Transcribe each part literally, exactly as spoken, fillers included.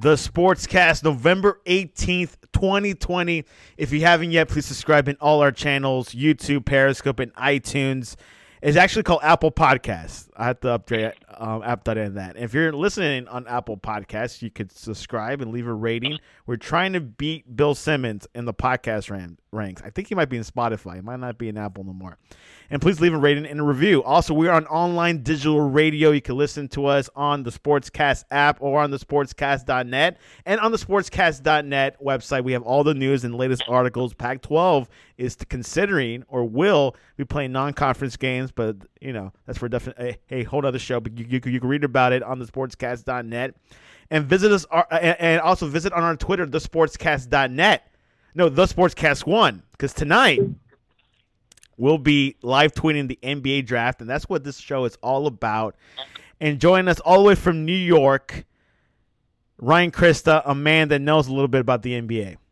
The Sportscast, November eighteenth, twenty twenty. If you haven't yet, please subscribe in all our channels, YouTube, Periscope, and iTunes. It's actually called Apple Podcasts. I have to update um, app.in that. If you're listening on Apple Podcasts, you could subscribe and leave a rating. We're trying to beat Bill Simmons in the podcast ran- ranks. I think he might be in Spotify. He might not be in Apple no more. And please leave a rating and a review. Also, we are on online digital radio. You can listen to us on the Sportscast app or on the sportscast dot net. And on the sportscast dot net website, we have all the news and latest articles. Pac twelve is considering or will be playing non-conference games, but, you know, that's for definite a, a whole other show. But you, you, you can read about it on the sportscast dot net. And visit us, uh, and, and also visit on our Twitter, the sportscast dot net. No, the Sportscast one, because tonight we'll be live tweeting the N B A draft, and that's what this show is all about. And joining us all the way from New York, Ryan Krista, a man that knows a little bit about the N B A.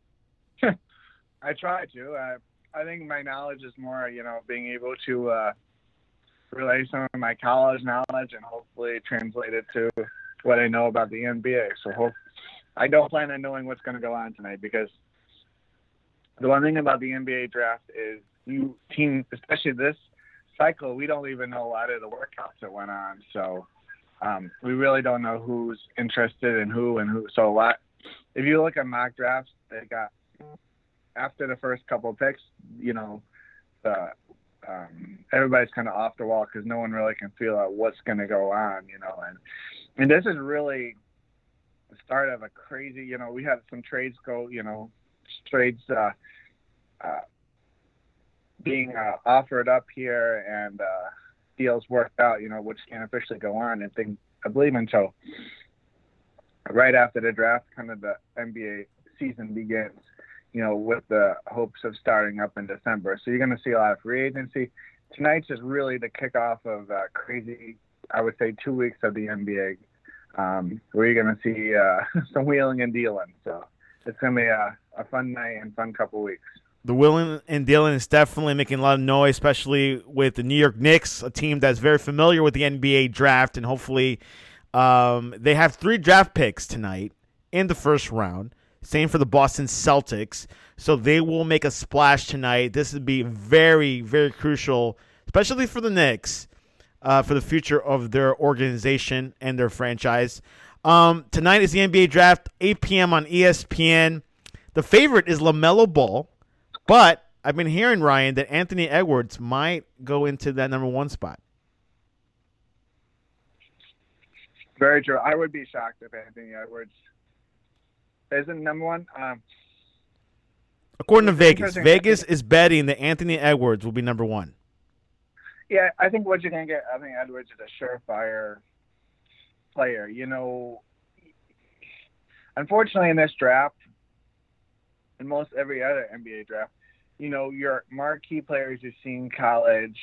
I try to. Uh, I think my knowledge is more, you know, being able to uh, relay some of my college knowledge and hopefully translate it to what I know about the N B A. So hope, I don't plan on knowing what's going to go on tonight, because the one thing about the N B A draft is you team, especially this cycle, we don't even know a lot of the workouts that went on. So um, we really don't know who's interested in who and who. So a lot, if you look at mock drafts, they got, after the first couple of picks, you know, the, um, everybody's kind of off the wall because no one really can feel out what's going to go on, you know. And, and this is really the start of a crazy, you know, we had some trades go, you know, trades uh, uh, being uh, offered up here and uh, deals worked out, you know, which can't officially go on. And think, I believe until right after the draft, kind of the N B A season begins, you know, with the hopes of starting up in December. So you're going to see a lot of free agency. Tonight's is really the kickoff of uh, crazy, I would say, two weeks of the N B A, um, where you're going to see uh, some wheeling and dealing. So it's going to be a, a fun night and fun couple weeks. The wheeling and dealing is definitely making a lot of noise, especially with the New York Knicks, a team that's very familiar with the N B A draft, and hopefully um, they have three draft picks tonight in the first round. Same for the Boston Celtics. So they will make a splash tonight. This would be very, very crucial, especially for the Knicks, uh, for the future of their organization and their franchise. Um, tonight is the N B A draft, eight p.m. on E S P N. The favorite is LaMelo Ball, but I've been hearing, Ryan, that Anthony Edwards might go into that number one spot. Very true. I would be shocked if Anthony Edwards isn't number one. Um, According to Vegas, Vegas is betting that Anthony Edwards will be number one. Yeah, I think what you're going to get, I think Edwards is a surefire player. You know, unfortunately in this draft, and most every other N B A draft, you know, your marquee players you've seen college,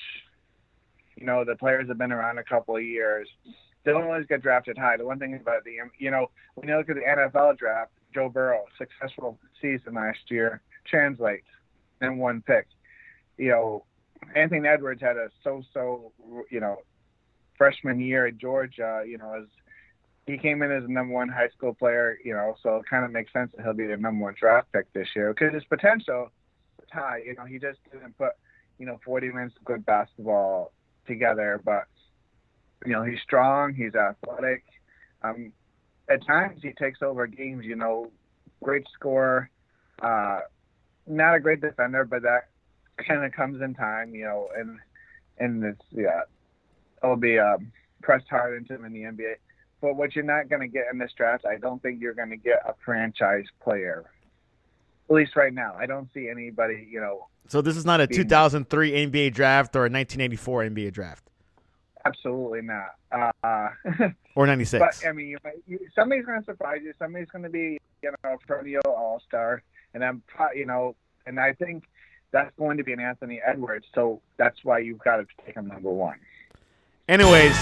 you know, the players have been around a couple of years, they don't always get drafted high. The one thing about the, you know, when you look at the N F L draft, Joe Burrow, successful season last year, translates and one pick. You know, Anthony Edwards had a so-so, you know, freshman year at Georgia, you know, as he came in as a number one high school player, you know, so it kind of makes sense that he'll be the number one draft pick this year because his potential is high. You know, he just didn't put, you know, forty minutes of good basketball together, but, you know, he's strong, he's athletic. Um, at times he takes over games, you know, great scorer, uh, not a great defender, but that kind of comes in time, you know, and and it's, yeah, it'll be um, pressed hard into him in the N B A. But what you're not going to get in this draft, I don't think you're going to get a franchise player, at least right now. I don't see anybody, you know. So this is not a two thousand three N B A draft or a nineteen eighty-four N B A draft? Absolutely not. Uh, or ninety-six. But, I mean, you might, you, somebody's going to surprise you. Somebody's going to be, you know, a perennial all-star. And I'm, you know, and I think that's going to be an Anthony Edwards. So that's why you've got to take him number one. Anyways,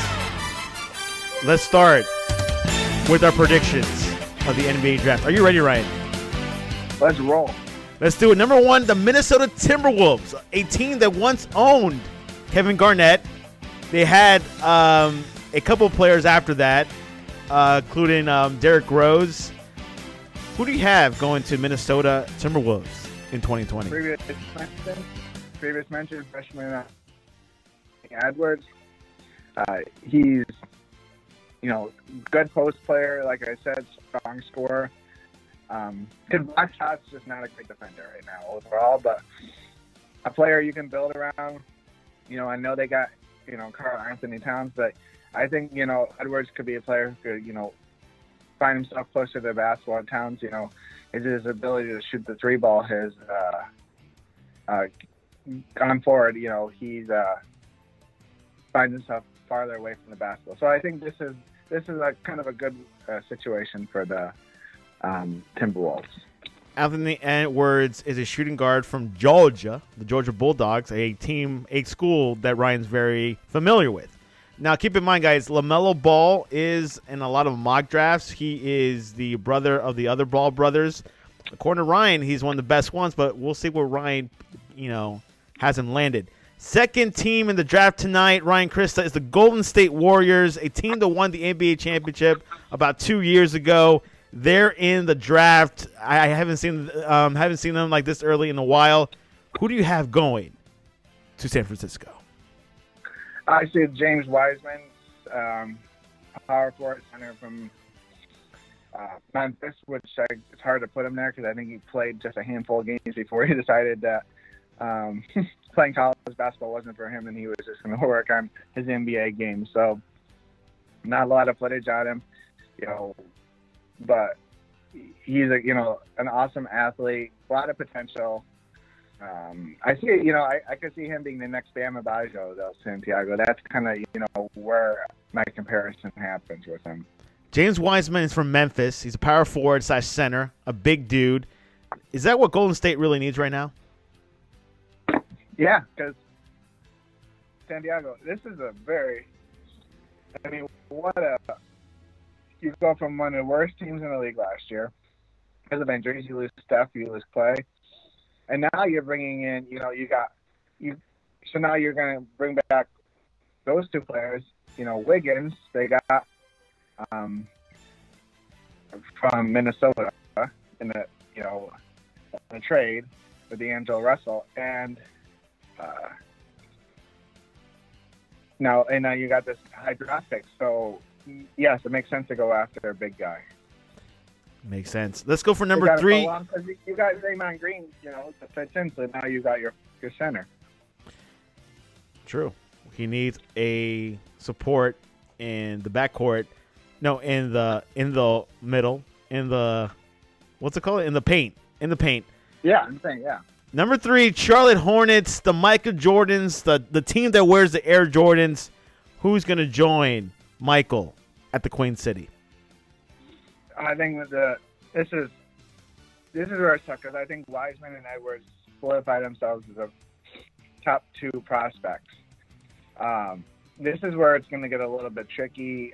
let's start with our predictions of the N B A draft. Are you ready, Ryan? Let's roll. Let's do it. Number one, the Minnesota Timberwolves, a team that once owned Kevin Garnett. They had um, a couple of players after that. uh, including um, Derrick Rose. Who do you have going to Minnesota Timberwolves in twenty twenty? Previous mention, previous mention, freshman uh, Edwards. Uh, he's, you know, good post player, like I said, strong scorer. Um, can block shots, just not a great defender right now overall, but a player you can build around. You know, I know they got, you know, Karl Anthony Towns, but I think, you know, Edwards could be a player who could, you know, find himself closer to the basketball. Towns, you know, is his ability to shoot the three ball, his uh, uh, gone forward, you know, he's uh, finds himself farther away from the basketball. So I think this is this is a kind of a good uh, situation for the um, Timberwolves. Anthony Edwards is a shooting guard from Georgia, the Georgia Bulldogs, a team, a school that Ryan's very familiar with. Now, keep in mind, guys, LaMelo Ball is in a lot of mock drafts. He is the brother of the other Ball brothers. According to Ryan, he's one of the best ones, but we'll see where Ryan, you know, hasn't landed. Second team in the draft tonight, Ryan Krista, is the Golden State Warriors, a team that won the N B A championship about two years ago. They're in the draft. I haven't seen um, haven't seen them like this early in a while. Who do you have going to San Francisco? I see James Wiseman, um, power forward center from uh, Memphis, which I, it's hard to put him there because I think he played just a handful of games before he decided that um, playing college basketball wasn't for him, and he was just going to work on his N B A game. So not a lot of footage on him, you know, but he's a, you know, an awesome athlete, a lot of potential. Um, I see, you know, I, I could see him being the next Bam Adebayo, though, Santiago. That's kind of, you know, where my comparison happens with him. James Wiseman is from Memphis. He's a power forward slash center, a big dude. Is that what Golden State really needs right now? Yeah, because Santiago, this is a very, I mean, what a, you go from one of the worst teams in the league last year because of injuries. You lose Steph, you lose Clay. And now you're bringing in, you know, you got, you. so now you're going to bring back those two players, you know, Wiggins, they got um, from Minnesota in the, you know, in a trade with D'Angelo Russell. And uh, now, and now you got this high draft pick. So, yes, it makes sense to go after a big guy. Makes sense. Let's go for number three. You, you got Draymond Green, you know, that fits in, so now you got your, your center. True. He needs a support in the backcourt. No, in the in the middle. In the, what's it called? In the paint. In the paint. Yeah, I'm saying, yeah. Number three, Charlotte Hornets, the Michael Jordans, the, the team that wears the Air Jordans. Who's going to join Michael at the Queen City? I think that the this is this is where it's tough because I think Wiseman and Edwards solidify themselves as a top two prospects. Um, this is where it's going to get a little bit tricky.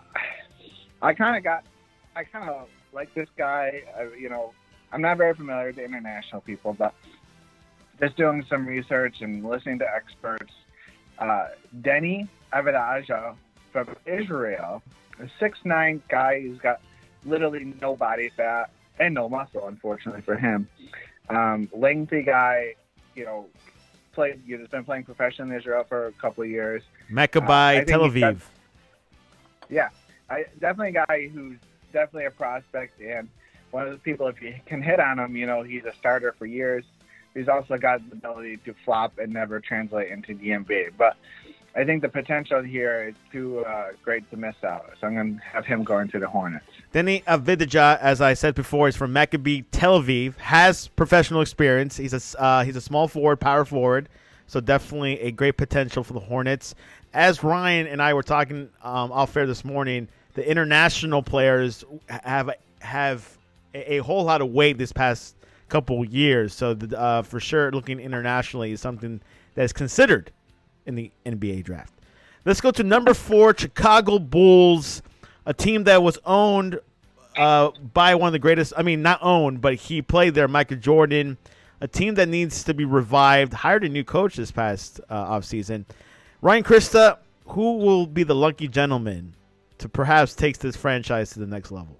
I kind of got, I kind of like this guy. Uh, you know, I'm not very familiar with the international people, but just doing some research and listening to experts. Uh, Denny Avdija from Israel, a six nine guy who's got literally no body fat and no muscle, unfortunately for him. Um, lengthy guy, you know, played. He's been playing professionally in Israel for a couple of years. Maccabi uh, Tel Aviv. Got, yeah, I definitely a guy who's definitely a prospect and one of those people. If you can hit on him, you know, he's a starter for years. He's also got the ability to flop and never translate into the N B A. But I think the potential here is too uh, great to miss out. So I'm going to have him going to the Hornets. Denny Avdija, as I said before, is from Maccabi Tel Aviv, has professional experience. He's a, uh, he's a small forward, power forward, so definitely a great potential for the Hornets. As Ryan and I were talking um, off air this morning, the international players have have a, a whole lot of weight this past couple years. So the, uh, for sure, looking internationally is something that is considered in the N B A draft. Let's go to number four, Chicago Bulls, a team that was owned uh, by one of the greatest, I mean, not owned, but he played there, Michael Jordan, a team that needs to be revived, hired a new coach this past uh, offseason. Ryan Krista, who will be the lucky gentleman to perhaps take this franchise to the next level?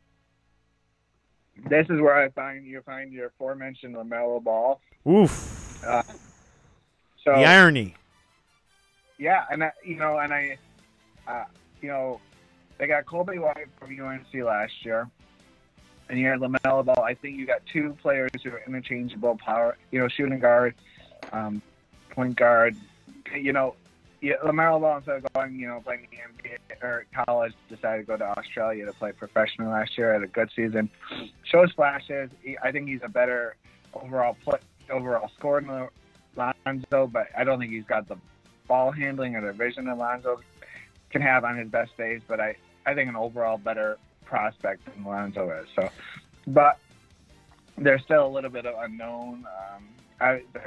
This is where I find you find your aforementioned LaMelo Ball. Oof. Uh, so the irony. Yeah, and I, you know, and I, uh, you know, they got Colby White from U N C last year, and you had LaMelo Ball. I think you got two players who are interchangeable power. You know, shooting guard, um, point guard. You know, yeah, LaMelo Ball, instead of going, you know, playing the N B A or college, decided to go to Australia to play professional last year. Had a good season. Shows flashes. He, I think he's a better overall play, overall scorer than Lonzo, but I don't think he's got the ball handling or the vision that Lonzo can have on his best days. But I, I think an overall better prospect than Lonzo is. So, but there's still a little bit of unknown. Um, I, the,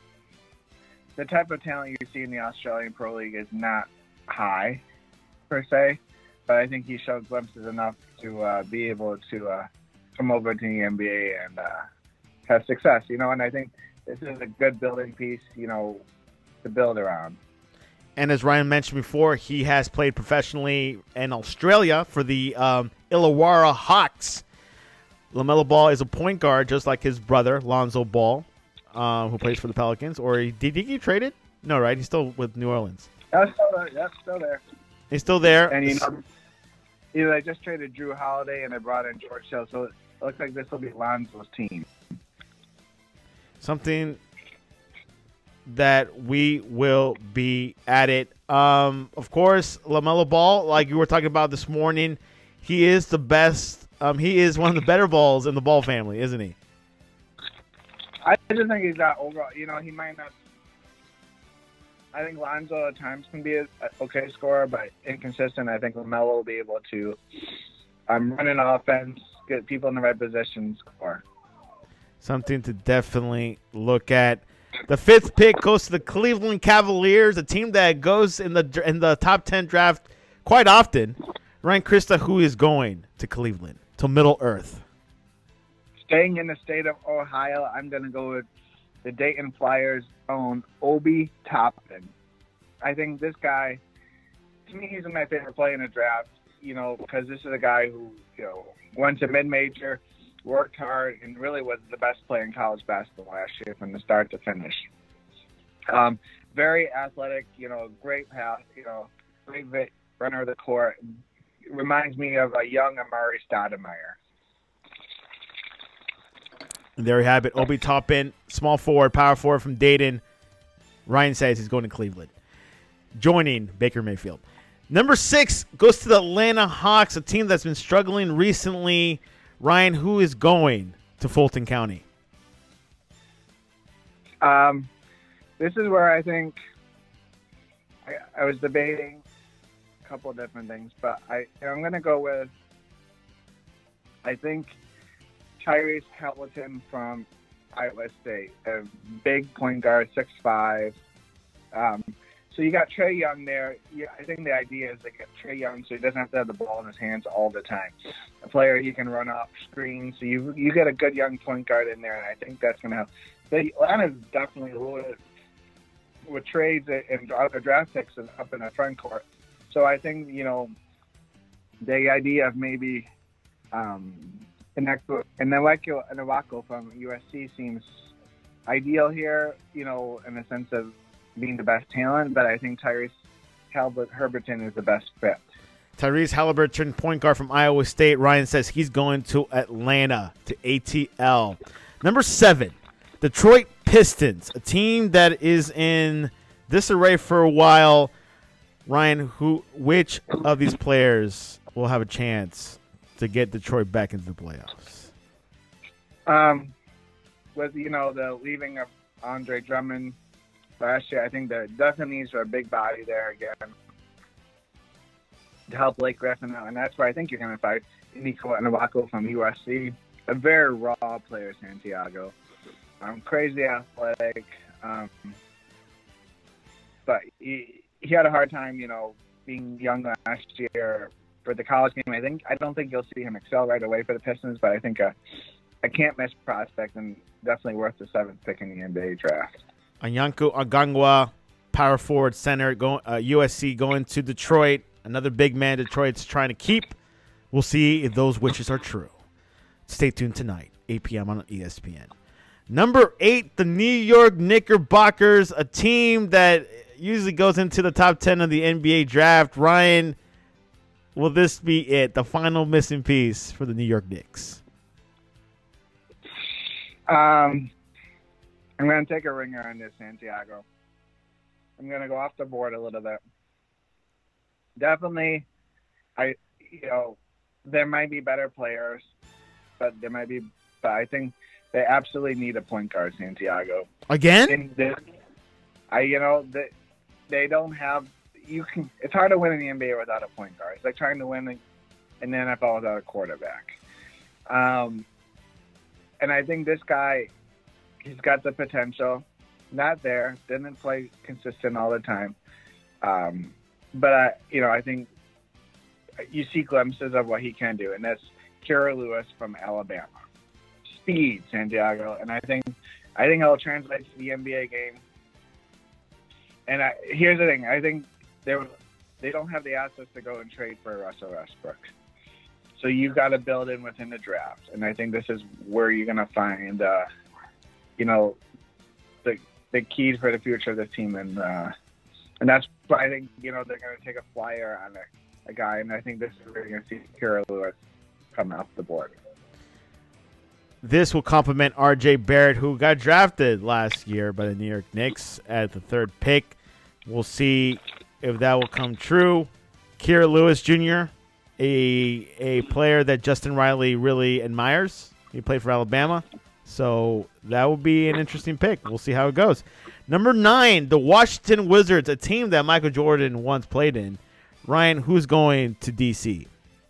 the type of talent you see in the Australian Pro League is not high per se, but I think he showed glimpses enough to uh, be able to uh, come over to the N B A and uh, have success. You know, and I think this is a good building piece, you know, to build around. And as Ryan mentioned before, he has played professionally in Australia for the um, Illawarra Hawks. LaMelo Ball is a point guard, just like his brother, Lonzo Ball, um, who plays for the Pelicans. Or he, did he get traded? No, right? He's still with New Orleans. That's still there. That's still there. He's still there. And, you know, you know, they just traded Drew Holiday and they brought in George Hill, so it looks like this will be Lonzo's team. Something that we will be at it. Um, of course, LaMelo Ball, like you were talking about this morning, he is the best. Um, he is one of the better balls in the Ball family, isn't he? I just think he's got overall, you know, he might not. I think Lonzo at times can be an okay scorer, but inconsistent. I think LaMelo will be able to um, run an offense, get people in the right position, score. Something to definitely look at. The fifth pick goes to the Cleveland Cavaliers, a team that goes in the in the top ten draft quite often. Ryan Krista, who is going to Cleveland, to Middle Earth? Staying in the state of Ohio, I'm going to go with the Dayton Flyers' own Obi Toppin. I think this guy, to me, he's my favorite player in the draft, you know, because this is a guy who, you know, went to mid-major, worked hard, and really was the best player in college basketball last year from the start to finish. Um, very athletic, you know, great pass, you know, great runner of the court. Reminds me of a young Amari Stoudemire. There you have it. Obi Toppin, small forward, power forward from Dayton. Ryan says he's going to Cleveland, joining Baker Mayfield. Number six goes to the Atlanta Hawks, a team that's been struggling recently. Ryan, who is going to Fulton County? Um, this is where I think I, I was debating a couple of different things, but I, I'm going to go with, I think, Tyrese Halliburton from Iowa State, a big point guard, six five. Um, so you got Trae Young there. Yeah, I think the idea is to get Trae Young so he doesn't have to have the ball in his hands all the time. A player he can run off screens. So you you get a good young point guard in there, and I think that's going to help. The Atlanta's definitely loaded with trades and other draft picks up in the front court. So I think, you know, the idea of maybe um, Nwako from U S C seems ideal here, you know, in the sense of being the best talent, but I think Tyrese Halliburton is the best fit. Tyrese Halliburton, point guard from Iowa State. Ryan says he's going to Atlanta, to A T L. Number seven, Detroit Pistons, a team that is in disarray for a while. Ryan, who, which of these players will have a chance to get Detroit back into the playoffs? Um, with, you know, the leaving of Andre Drummond last year, I think there definitely needs for a big body there again to help Blake Griffin out, and that's where I think you're going to find Nico Nwako from U S C, a very raw player, Santiago. Um, crazy athletic, um, but he, he had a hard time, you know, being young last year for the college game. I think I don't think you'll see him excel right away for the Pistons, but I think a, a can't miss prospect and definitely worth the seventh pick in the N B A draft. Onyenso Okongwu, power forward center, going uh, U S C going to Detroit. Another big man Detroit's trying to keep. We'll see if those wishes are true. Stay tuned tonight, eight p.m. on E S P N. Number eight, the New York Knickerbockers, a team that usually goes into the top ten of the N B A draft. Ryan, will this be it, the final missing piece for the New York Knicks? Um, I'm going to take a ringer on this, Santiago. I'm going to go off the board a little bit. Definitely, I you know, there might be better players, but there might be, but I think they absolutely need a point guard, Santiago. Again? This, I, you know, they, they don't have, you can, it's hard to win in the N B A without a point guard. It's like trying to win in the N F L without a quarterback. Um, and I think this guy, he's got the potential. Not there, didn't play consistent all the time. Um, but, I, you know, I think you see glimpses of what he can do, and that's Kira Lewis from Alabama. Speed, Santiago, and I think I think it'll translate to the N B A game. And I, here's the thing: I think they they don't have the assets to go and trade for Russell Westbrook, so you got to build in within the draft. And I think this is where you're going to find, uh, you know, the the keys for the future of the team, and uh, and that's why I think you know they're going to take a flyer on a, a guy, and I think this is where you're going to see Kira Lewis come off the board. This will complement R J Barrett, who got drafted last year by the New York Knicks at the third pick. We'll see if that will come true. Kira Lewis Junior, a a player that Justin Riley really admires. He played for Alabama, so that will be an interesting pick. We'll see how it goes. Number nine, the Washington Wizards, a team that Michael Jordan once played in. Ryan, who's going to D C?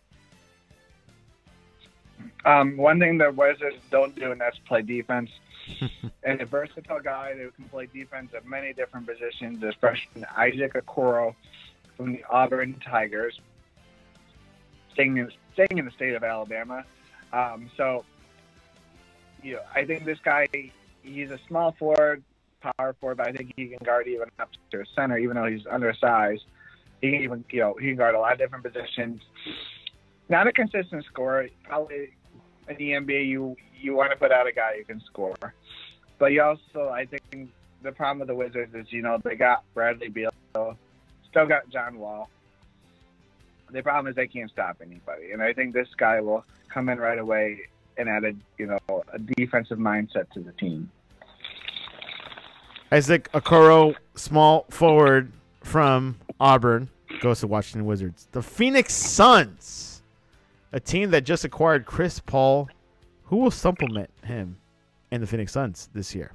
Um, one thing the Wizards don't do, and that's play defense. And a versatile guy who can play defense at many different positions is freshman Isaac Okoro from the Auburn Tigers, staying in, staying in the state of Alabama. Um, so, you know, I think this guy, he's a small forward, power forward, but I think he can guard even up to a center, even though he's undersized. He can even, you know, he can guard a lot of different positions. Not a consistent scorer. Probably in the N B A, you you want to put out a guy who can score. But you also, I think, the problem with the Wizards is, you know, they got Bradley Beal, still got John Wall. The problem is they can't stop anybody. And I think this guy will come in right away and add a, you know, a defensive mindset to the team. Isaac Okoro, small forward from Auburn, goes to Washington Wizards. The Phoenix Suns, a team that just acquired Chris Paul. Who will supplement him and the Phoenix Suns this year?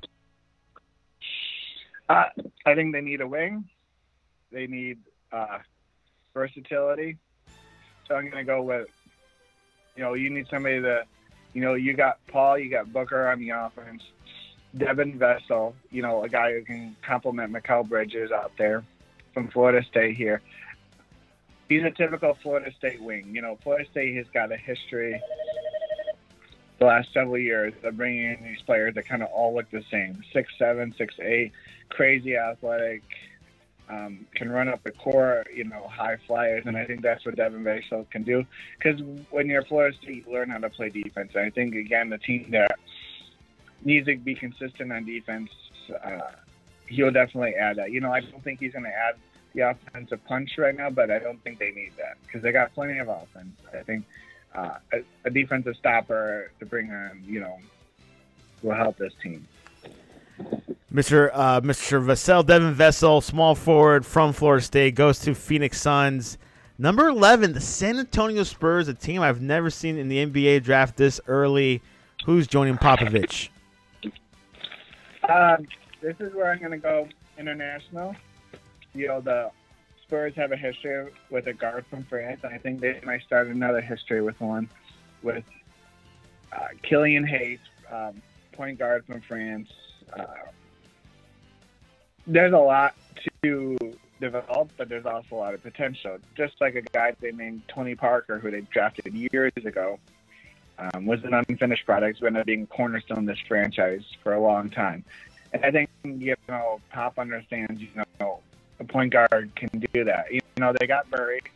Uh, I think they need a wing. They need uh, versatility. So I'm going to go with, you know, you need somebody that, you know, you got Paul, you got Booker on the offense, Devin Vessel, you know, a guy who can complement Mikal Bridges out there from Florida State here. He's a typical Florida State wing. You know, Florida State has got a history the last several years of bringing in these players that kind of all look the same. six seven, six eight, crazy athletic, um, can run up the court, you know, high flyers. And I think that's what Devin Vassell can do. Because when you're Florida State, you learn how to play defense. And I think, again, the team that needs to be consistent on defense, uh, he'll definitely add that. You know, I don't think he's going to add the offensive punch right now, but I don't think they need that because they got plenty of offense. I think uh, a, a defensive stopper to bring on, you know, will help this team. Mister Uh, Mister Vassell, Devin Vessel, small forward from Florida State, goes to Phoenix Suns. Number eleven, the San Antonio Spurs, a team I've never seen in the N B A draft this early. Who's joining Popovich? Uh, this is where I'm going to go international. You know, the Spurs have a history with a guard from France. I think they might start another history with one with uh, Killian Hayes, um, point guard from France. Uh, there's a lot to develop, but there's also a lot of potential. Just like a guy they named Tony Parker, who they drafted years ago, um, was an unfinished product, who ended up being a cornerstone of this franchise for a long time. And I think, you know, Pop understands, you know, a point guard can do that. You know, they got Murray,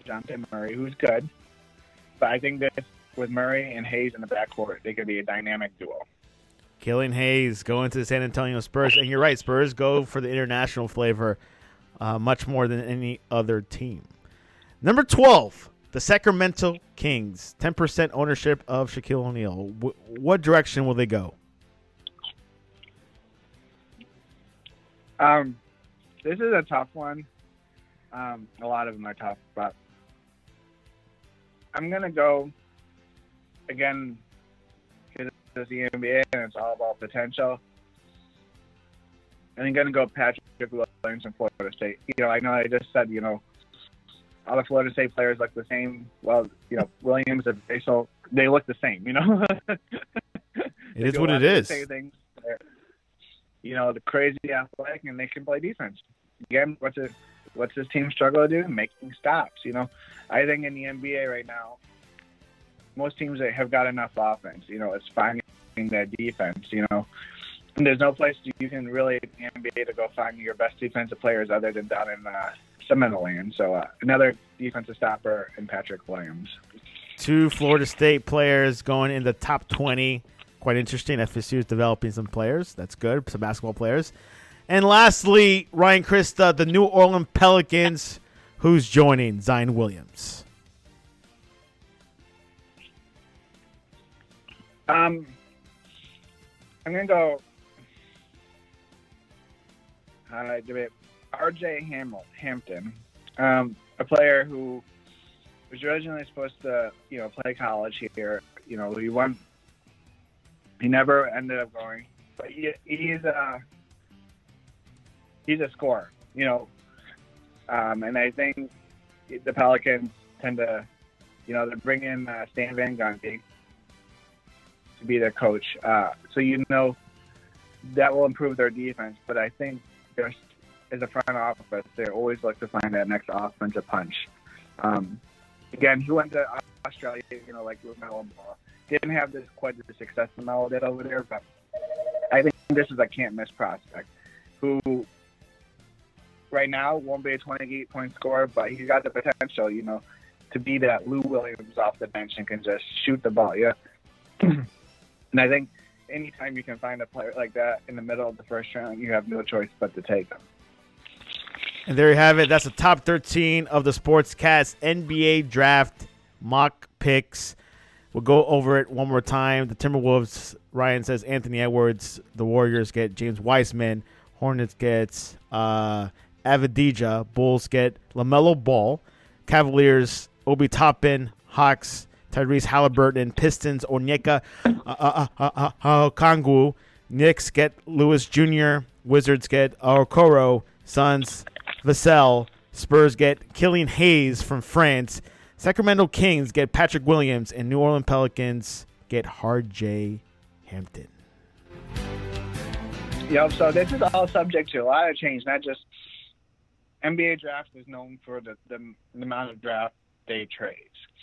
DeJounte Murray, who's good. But I think that with Murray and Hayes in the backcourt, they could be a dynamic duo. Killian Hayes going to the San Antonio Spurs. And you're right, Spurs go for the international flavor uh, much more than any other team. Number twelve, the Sacramento Kings. ten percent ownership of Shaquille O'Neal. W- what direction will they go? Um, this is a tough one. Um, a lot of them are tough, but I'm going to go, again, because it's the N B A and it's all about potential. I'm going to go Patrick Williams from Florida State. You know, I know I just said, you know, all the Florida State players look the same. Well, you know, Williams and Faisal, they look the same, you know. It is what it is. Things. You know, the crazy athletic, and they can play defense. Again, what's it? What's this team struggle to do? Making stops. You know, I think in the N B A right now, most teams that have got enough offense. You know, it's finding their defense. You know, and there's no place you can really in the N B A to go find your best defensive players other than down in uh, Seminole Land. So uh, another defensive stopper in Patrick Williams. Two Florida State players going in the top twenty. Quite interesting. F S U is developing some players. That's good. Some basketball players. And lastly, Ryan Krista, the New Orleans Pelicans, who's joining Zion Williams. Um, I'm going to go uh, R J Ham- Hampton, um, a player who was originally supposed to, you know, play college here. You know, he won. He never ended up going, but he, he's a he's a scorer, you know, um, and I think the Pelicans tend to, you know, they bring in uh, Stan Van Gundy to be their coach, uh, so you know that will improve their defense. But I think there's as a front office, they always look to find that next offensive punch. Um, again, he went to Australia, you know, like LaMelo Ball. Didn't have this quite the success LaMelo did over there, but I think this is a can't-miss prospect who right now won't be a twenty-eight point scorer, but he's got the potential, you know, to be that Lou Williams off the bench and can just shoot the ball, yeah. And I think anytime you can find a player like that in the middle of the first round, you have no choice but to take them. And there you have it. That's the top thirteen of the Sportscast N B A Draft mock picks. We'll go over it one more time. The Timberwolves, Ryan says Anthony Edwards. The Warriors get James Wiseman. Hornets gets uh, Avdija. Bulls get LaMelo Ball. Cavaliers, Obi Toppin. Hawks, Tyrese Halliburton. Pistons, Onyeka uh, uh, uh, uh, uh, Okongwu. Knicks get Lewis Junior Wizards get Okoro. Suns, Vassell. Spurs get Killian Hayes from France. Sacramento Kings get Patrick Williams, and New Orleans Pelicans get R J Hampton. Yep, so this is all subject to a lot of change, not just N B A draft is known for the, the, the amount of draft day trades.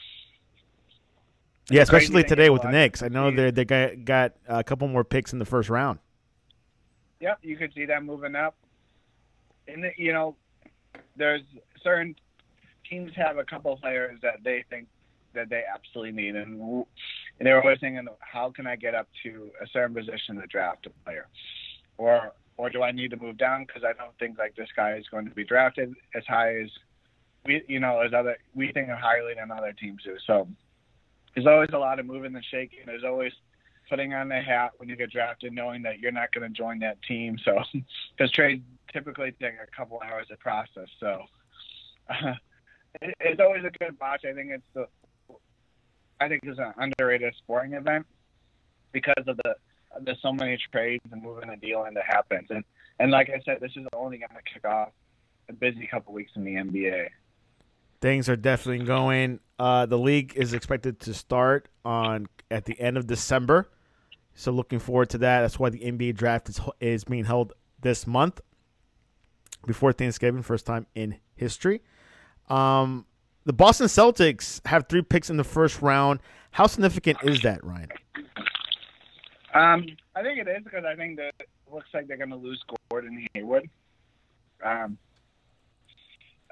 Yeah, especially today with the Knicks. I know they they got, got a couple more picks in the first round. Yep, you could see that moving up. And, you know, there's certain teams have a couple of players that they think that they absolutely need, and, and they're always thinking, how can I get up to a certain position to draft a player? Or or do I need to move down because I don't think like this guy is going to be drafted as high as we, you know, as other we think of highly than other teams do. So there's always a lot of moving and shaking. There's always putting on the hat when you get drafted, knowing that you're not going to join that team. So because trades typically take a couple hours to process. So uh, it, it's always a good watch. I think it's the I think it's an underrated sporting event because of the there's so many trades and moving and dealing that happens. And and like I said, this is only going to kick off a busy couple weeks in the N B A. Things are definitely going. Uh, the league is expected to start on at the end of December, so looking forward to that. That's why the N B A draft is is being held this month before Thanksgiving, first time in history. Um, the Boston Celtics have three picks in the first round. How significant is that, Ryan? Um, I think it is because I think that it looks like they're going to lose Gordon Hayward. Um,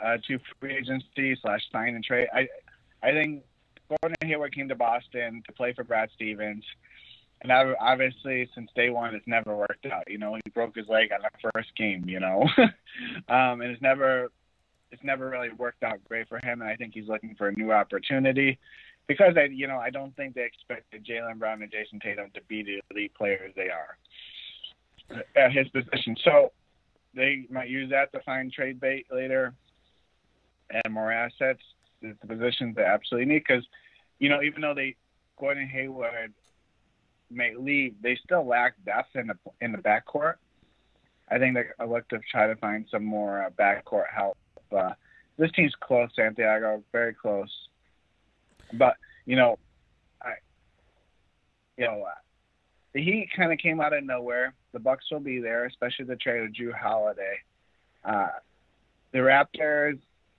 uh, to free agency slash sign and trade. I I think Gordon Hayward came to Boston to play for Brad Stevens, and obviously since day one it's never worked out. You know, he broke his leg on the first game. You know, um, and it's never it's never really worked out great for him. And I think he's looking for a new opportunity. Because I, you know, I don't think they expected Jaylen Brown and Jason Tatum to be the elite players they are at his position. So they might use that to find trade bait later and more assets. It's the positions they absolutely need. Because, you know, even though they Gordon Hayward may leave, they still lack depth in the in the backcourt. I think they look to try to find some more uh, backcourt help. Uh, this team's close, Santiago, very close. But, you know, I, you know, uh, the Heat kind of came out of nowhere. The Bucks will be there, especially the trade of Jrue Holiday. Uh, the Raptors,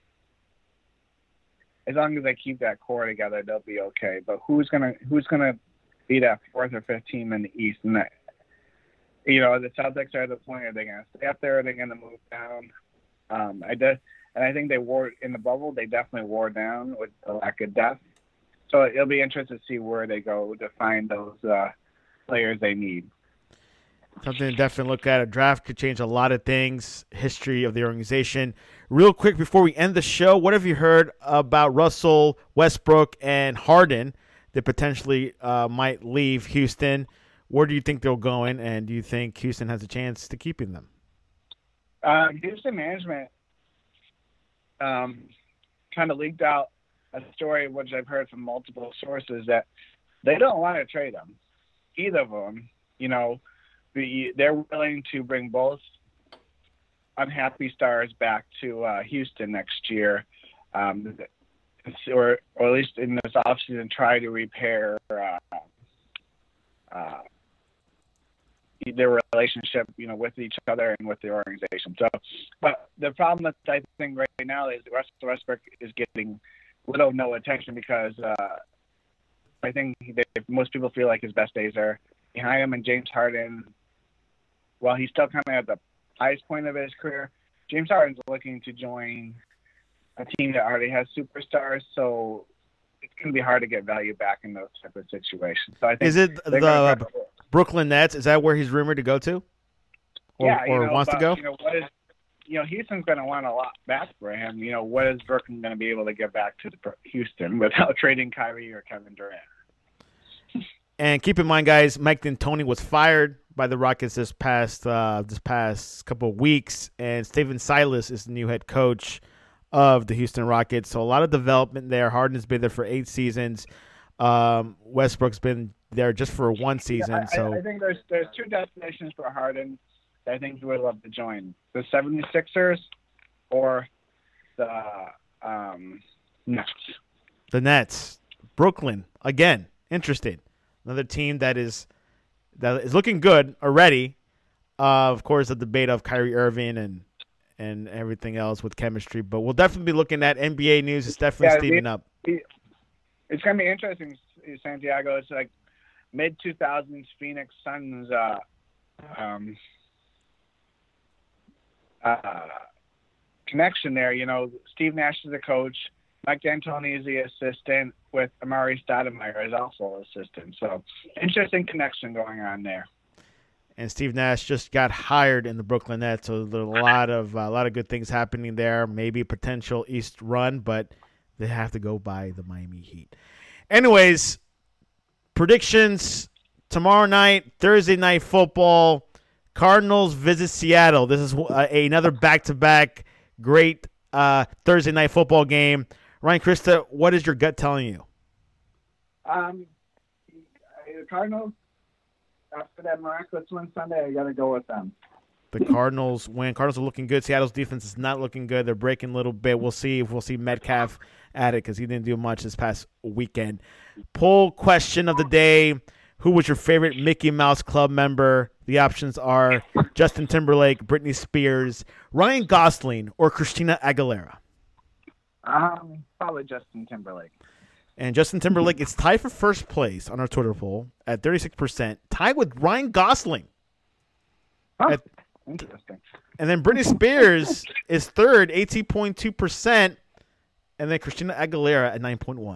as long as they keep that core together, they'll be okay. But who's gonna who's gonna be that fourth or fifth team in the East? And that, you know, the Celtics are at the point. Are they gonna stay up there? Or are they gonna move down? Um, I did, and I think they wore in the bubble. They definitely wore down with the lack of depth. So it'll be interesting to see where they go to find those uh, players they need. Something to definitely look at. A draft could change a lot of things, history of the organization. Real quick, before we end the show, what have you heard about Russell, Westbrook, and Harden that potentially uh, might leave Houston? Where do you think they'll go in, and do you think Houston has a chance to keeping them? Uh, Houston management um, kind of leaked out a story which I've heard from multiple sources that they don't want to trade them. Either of them, you know, be, they're willing to bring both unhappy stars back to uh, Houston next year, um, or or at least in this offseason, try to repair uh, uh, their relationship, you know, with each other and with the organization. So, but the problem that I think right now is Russell Westbrook is getting little no attention because uh, I think they, most people feel like his best days are behind him. And James Harden, while he's still kind of at the highest point of his career, James Harden's looking to join a team that already has superstars. So it's going to be hard to get value back in those type of situations. So I think is it the uh, Brooklyn Nets? Is that where he's rumored to go to, or, yeah, or you know, wants but, to go? You know, what is, you know, Houston's going to want a lot back for him. You know, what is Brooklyn going to be able to get back to the Houston without trading Kyrie or Kevin Durant? And keep in mind, guys, Mike D'Antoni was fired by the Rockets this past uh, this past couple of weeks, and Stephen Silas is the new head coach of the Houston Rockets. So a lot of development there. Harden's been there for eight seasons. Um, Westbrook's been there just for one season. Yeah, I, so I think there's there's two destinations for Harden that I think he would love to join: the seventy-sixers or the um, Nets. The Nets, Brooklyn again. Interesting. Another team that is that is looking good already. Uh, of course, the debate of Kyrie Irving and and everything else with chemistry, but we'll definitely be looking at N B A news. It's definitely yeah, steaming up. It's gonna be interesting, Santiago. It's like mid two thousands Phoenix Suns uh, um, uh, connection there. You know, Steve Nash is the coach. Mike D'Antoni is the assistant, with Amari Stoudemire is also assistant. So, interesting connection going on there. And Steve Nash just got hired in the Brooklyn Nets, so there's a lot of uh, a lot of good things happening there. Maybe a potential East run, but they have to go by the Miami Heat. Anyways, predictions tomorrow night, Thursday night football. Cardinals visit Seattle. This is uh, another back-to-back great uh, Thursday night football game. Ryan Krista, what is your gut telling you? Um, the Cardinals, after that miraculous win Sunday, I got to go with them. The Cardinals win. Cardinals are looking good. Seattle's defense is not looking good. They're breaking a little bit. We'll see if we'll see Metcalf at it because he didn't do much this past weekend. Poll question of the day. Who was your favorite Mickey Mouse Club member? The options are Justin Timberlake, Britney Spears, Ryan Gosling, or Christina Aguilera. Um, probably Justin Timberlake. And Justin Timberlake is tied for first place on our Twitter poll at thirty-six percent, tied with Ryan Gosling. Oh, at, interesting. And then Britney Spears is third, eighteen point two percent. And then Christina Aguilera at nine point one.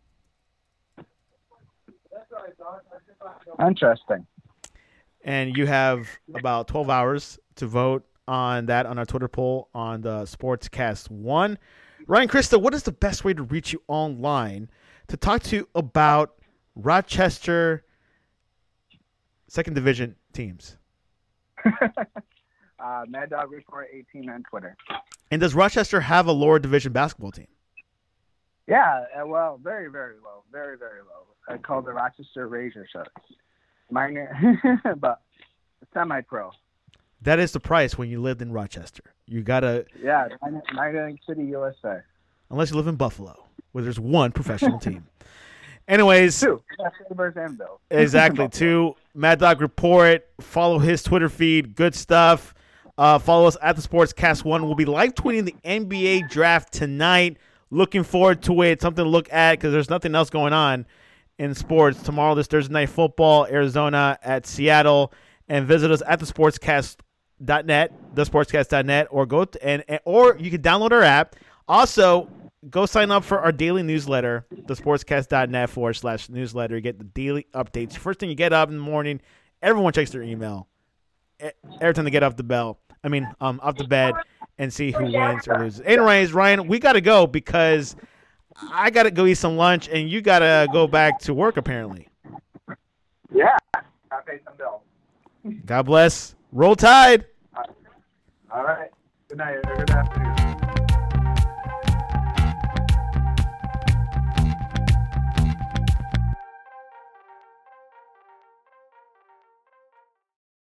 Interesting. And you have about twelve hours to vote on that on our Twitter poll on the Sportscast one. Ryan, Krista, what is the best way to reach you online to talk to you about Rochester second division teams? uh, Mad Dog Report eighteen on Twitter. And does Rochester have a lower division basketball team? Yeah, uh, well, very, very low. Very, very low. I call the Rochester Razor Sharks. Minor, but semi-pro. That is the price when you lived in Rochester. You got to... Yeah, Minor League City, U S A. Unless you live in Buffalo, where there's one professional team. Anyways. Two. Sabres and Bills. Exactly. Two. Mad Dog Report. Follow his Twitter feed. Good stuff. Uh, follow us at the Sportscast one. We'll be live tweeting the N B A draft tonight. Looking forward to it. Something to look at because there's nothing else going on in sports. Tomorrow, this Thursday Night Football, Arizona at Seattle. And visit us at the sportscast dot net, the sportscast dot net, or go to, and, and or you can download our app. Also, go sign up for our daily newsletter, the sportscast dot net forward slash newsletter. You get the daily updates. First thing you get up in the morning, everyone checks their email. Every time they get off the bell, I mean, um, off the bed, and see who wins or loses. Anyways, Ryan, we got to go because I got to go eat some lunch, and you got to go back to work, apparently. Yeah, I paid some bills. God bless. Roll Tide. All right. Good night. Good afternoon.